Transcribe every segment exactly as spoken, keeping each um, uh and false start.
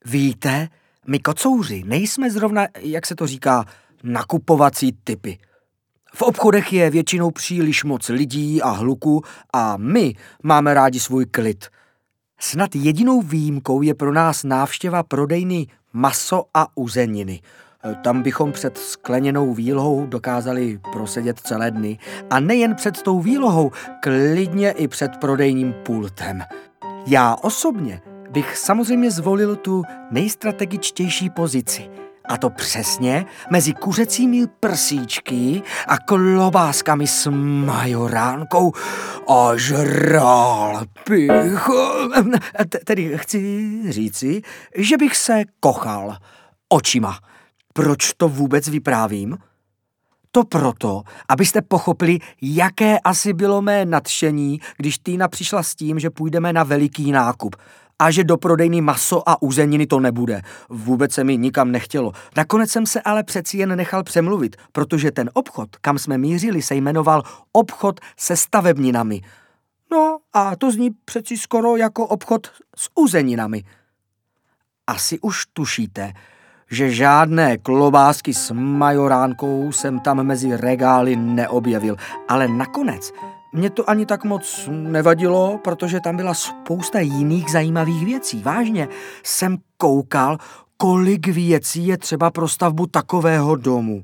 Víte, my kocouři nejsme zrovna, jak se to říká, nakupovací typy. V obchodech je většinou příliš moc lidí a hluku a my máme rádi svůj klid. Snad jedinou výjimkou je pro nás návštěva prodejny Maso a uzeniny. Tam bychom před skleněnou výlohou dokázali prosedět celé dny. A nejen před tou výlohou, klidně i před prodejním pultem. Já osobně bych samozřejmě zvolil tu nejstrategičtější pozici. A to přesně mezi kuřecími prsíčky a klobáskami s majoránkou a žrál bych. Tedy chci říci, že bych se kochal očima. Proč to vůbec vyprávím? To proto, abyste pochopili, jaké asi bylo mé nadšení, když Týna přišla s tím, že půjdeme na veliký nákup a že do prodejny Maso a uzeniny to nebude. Vůbec se mi nikam nechtělo. Nakonec jsem se ale přeci jen nechal přemluvit, protože ten obchod, kam jsme mířili, se jmenoval obchod se stavebninami. No a to zní přeci skoro jako obchod s uzeninami. Asi už tušíte, že žádné klobásky s majoránkou jsem tam mezi regály neobjevil, ale nakonec mě to ani tak moc nevadilo, protože tam byla spousta jiných zajímavých věcí. Vážně jsem koukal, kolik věcí je třeba pro stavbu takového domu.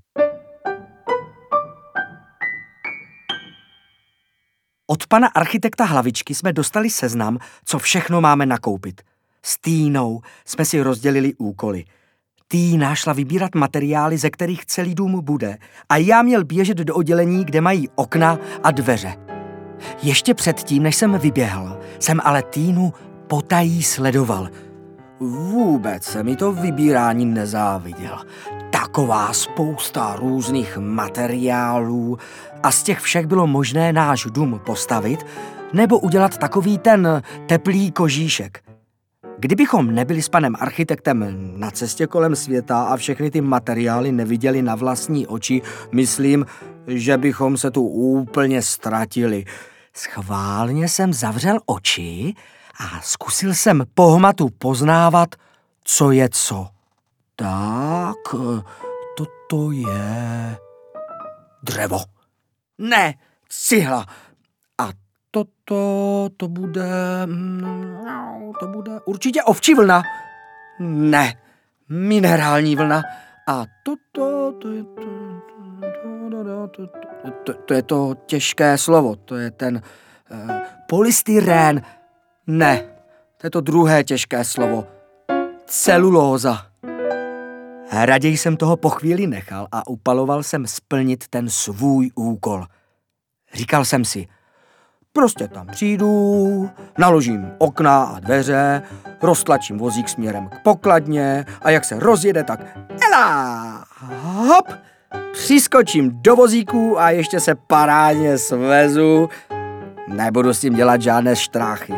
Od pana architekta Hlavičky jsme dostali seznam, co všechno máme nakoupit. S Týnou jsme si rozdělili úkoly. Týna šla vybírat materiály, ze kterých celý dům bude, a já měl běžet do oddělení, kde mají okna a dveře. Ještě předtím, než jsem vyběhl, jsem ale Týnu potají sledoval. Vůbec se mi to vybírání nezáviděl. Taková spousta různých materiálů a z těch všech bylo možné náš dům postavit nebo udělat takový ten teplý kožíšek. Kdybychom nebyli s panem architektem na cestě kolem světa a všechny ty materiály neviděli na vlastní oči, myslím, že bychom se tu úplně ztratili. Schválně jsem zavřel oči a zkusil jsem po hmatu poznávat, co je co. Tak, toto je dřevo. Ne, cihla. A toto, to bude, to bude určitě ovčí vlna. Ne, minerální vlna. A toto, to je to, to, to, to, to je to těžké slovo, to je ten uh, polystyrén. Ne, to je to druhé těžké slovo. Celulóza. Raději jsem toho po chvíli nechal a upaloval jsem splnit ten svůj úkol. Říkal jsem si, prostě tam přijdu, naložím okna a dveře, roztlačím vozík směrem k pokladně a jak se rozjede, tak elá, hop, přiskočím do vozíku a ještě se parádně svezu. Nebudu s tím dělat žádné štráchy.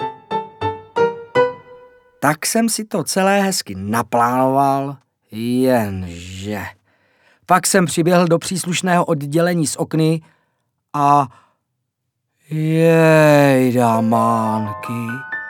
Tak jsem si to celé hezky naplánoval, jenže pak jsem přiběhl do příslušného oddělení s okny a jejda mánky,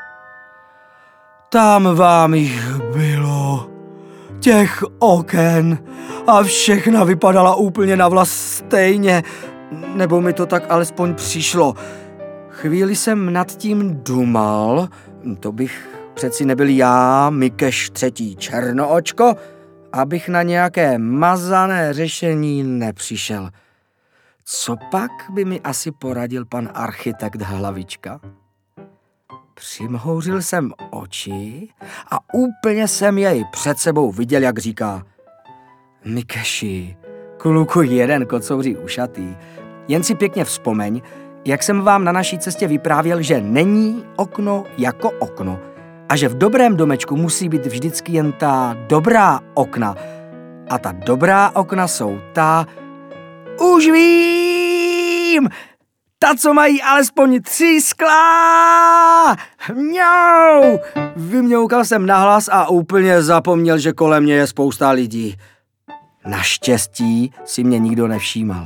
tam vám jich bylo, těch oken, a všechna vypadala úplně na vlas stejně, nebo mi to tak alespoň přišlo. Chvíli jsem nad tím dumal, to bych přeci nebyl já, Mikeš třetí černoočko, abych na nějaké mazané řešení nepřišel. Co pak by mi asi poradil pan architekt Hlavička? Přimhouřil jsem oči a úplně jsem jej před sebou viděl, jak říká: Mikeši, kluku jeden kocouří ušatý, jen si pěkně vzpomeň, jak jsem vám na naší cestě vyprávěl, že není okno jako okno a že v dobrém domečku musí být vždycky jen ta dobrá okna. A ta dobrá okna jsou ta... Už vím! Ta, co mají alespoň tři skla! Mňau! Vymňoukal jsem nahlas a úplně zapomněl, že kolem mě je spousta lidí. Naštěstí si mě nikdo nevšímal.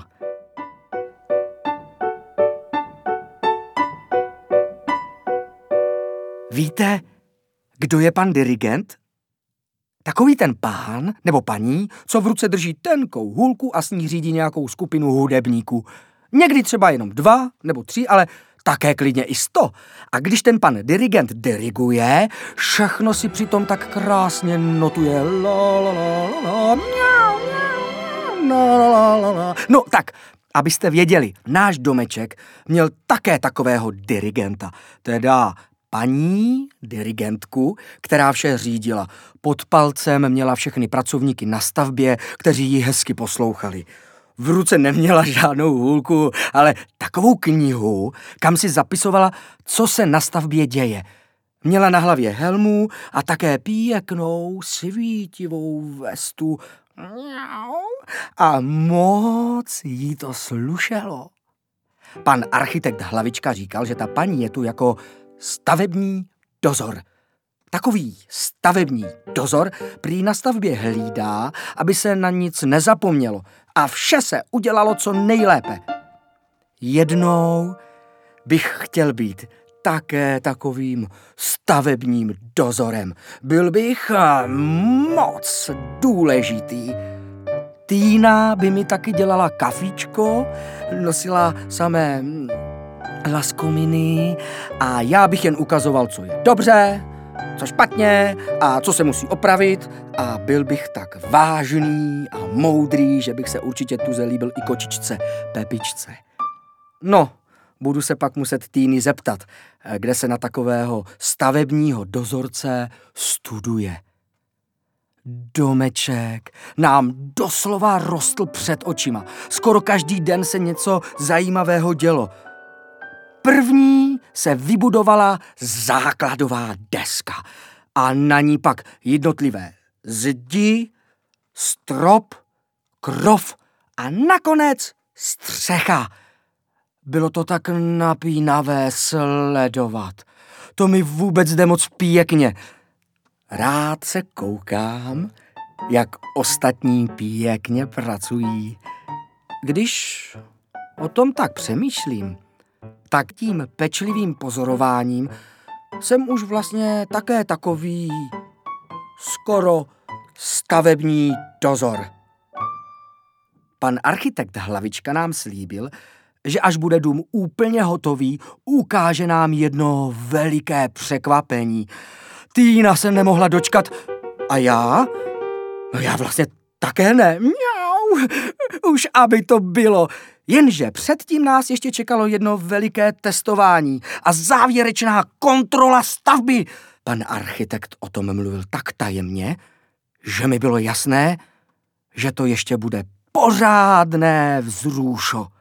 Víte, kdo je pan dirigent? Takový ten pán nebo paní, co v ruce drží tenkou hůlku a s ní řídí nějakou skupinu hudebníků. Někdy třeba jenom dva nebo tři, ale také klidně i sto. A když ten pan dirigent diriguje, všechno si přitom tak krásně notuje. La, la, la, la, la, la, la, la, la. No tak, abyste věděli, náš domeček měl také takového dirigenta, teda paní dirigentku, která vše řídila. Pod palcem měla všechny pracovníky na stavbě, kteří ji hezky poslouchali. V ruce neměla žádnou hůlku, ale takovou knihu, kam si zapisovala, co se na stavbě děje. Měla na hlavě helmu a také pěknou, svítivou vestu. A moc jí to slušelo. Pan architekt Hlavička říkal, že ta paní je tu jako stavební dozor. Takový stavební dozor prý na stavbě hlídá, aby se na nic nezapomnělo a vše se udělalo co nejlépe. Jednou bych chtěl být také takovým stavebním dozorem. Byl bych moc důležitý. Týna by mi taky dělala kafičko, nosila samé laskominy a já bych jen ukazoval, co je dobře, co špatně a co se musí opravit a byl bych tak vážný a moudrý, že bych se určitě tuze líbil i kočičce Pepičce. No, budu se pak muset Týny zeptat, kde se na takového stavebního dozorce studuje. Domeček nám doslova rostl před očima. Skoro každý den se něco zajímavého dělo. První se vybudovala základová deska a na ní pak jednotlivé zdi, strop, krov a nakonec střecha. Bylo to tak napínavé sledovat. To mi vůbec jde moc pěkně. Rád se koukám, jak ostatní pěkně pracují. Když o tom tak přemýšlím, tak tím pečlivým pozorováním jsem už vlastně také takový skoro stavební dozor. Pan architekt Hlavička nám slíbil, že až bude dům úplně hotový, ukáže nám jedno veliké překvapení. Týna se nemohla dočkat a já? No já vlastně také ne. Mňau, už aby to bylo. Jenže předtím nás ještě čekalo jedno veliké testování a závěrečná kontrola stavby. Pan architekt o tom mluvil tak tajemně, že mi bylo jasné, že to ještě bude pořádné vzrušo.